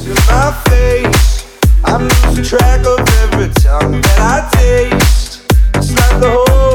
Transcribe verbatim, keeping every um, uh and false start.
to my face. I'm losing track of every tongue that I taste. It's like the whole